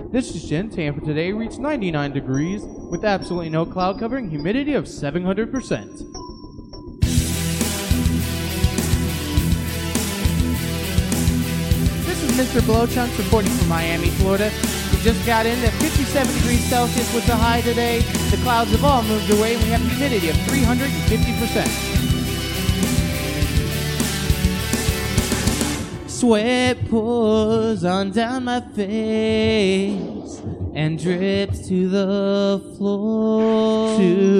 This is Jen. Tampa today reached 99 degrees with absolutely no cloud covering, humidity of 700%. This is Mr. Blowchunks reporting from Miami, Florida. We just got in at 57 degrees Celsius with the high today. The clouds have all moved away and we have humidity of 350%. Sweat pours on down my face and drips to the floor.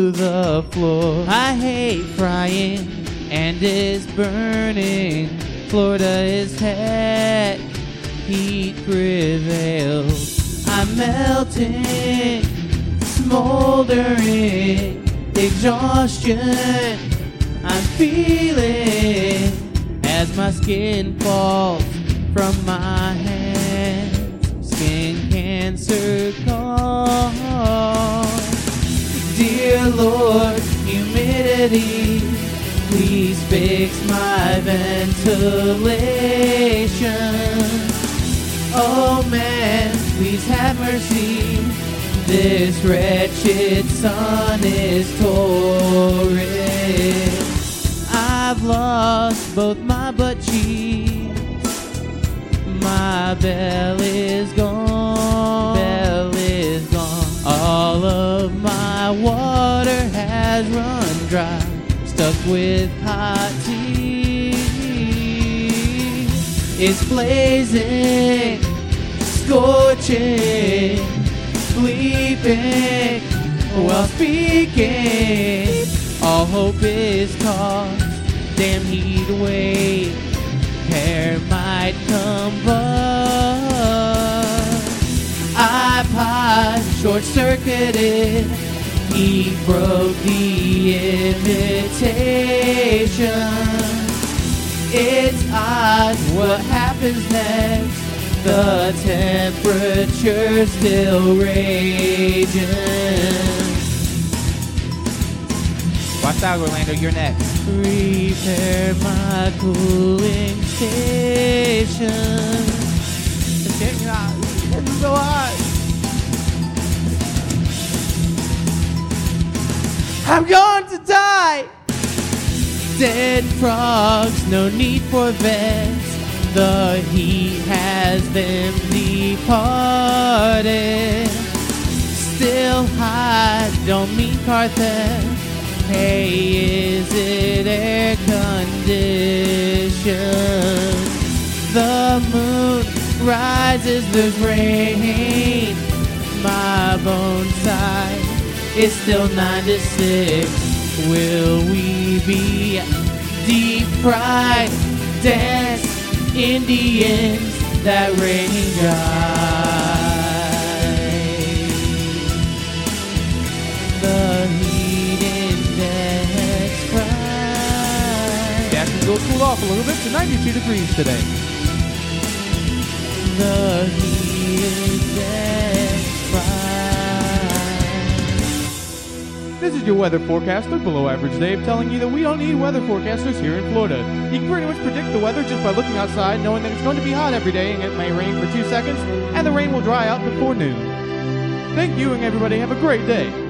I hate frying and it's burning. Florida is hot, heat prevails. I'm melting, smoldering, exhaustion I'm feeling as my skin falls from my hands. Skin cancer calls. Dear Lord, humidity, please fix my ventilation. Oh man, please have mercy. This wretched sun is torrid. I've lost both my butt cheeks. My belly's gone. All of my water has run dry. Stuck with hot tea. It's blazing, scorching, sleeping while speaking. All hope is tossed. Damn heat wave, hair might combust. iPod short-circuited, he broke the invitation. It's odd what happens next. The temperature's still raging. Watch out, Orlando, you're next. Repair my cooling station. It's getting hot. It's so hot. I'm going to die! Dead frogs, no need for vents. The heat has them departed. Still hot, don't mean car theft. Hey, is it air conditioned? The moon rises, there's rain. My bone side is still 9 to 6. Will we be deep fried, dance Indians that rain dry? The heat index rise. Jacksonville cooled off a little bit to 92 degrees today. The heat index rise. This is your weather forecaster, Below Average Dave, telling you that we don't need weather forecasters here in Florida. You can pretty much predict the weather just by looking outside, knowing that it's going to be hot every day and it may rain for 2 seconds, and the rain will dry out before noon. Thank you, and everybody have a great day.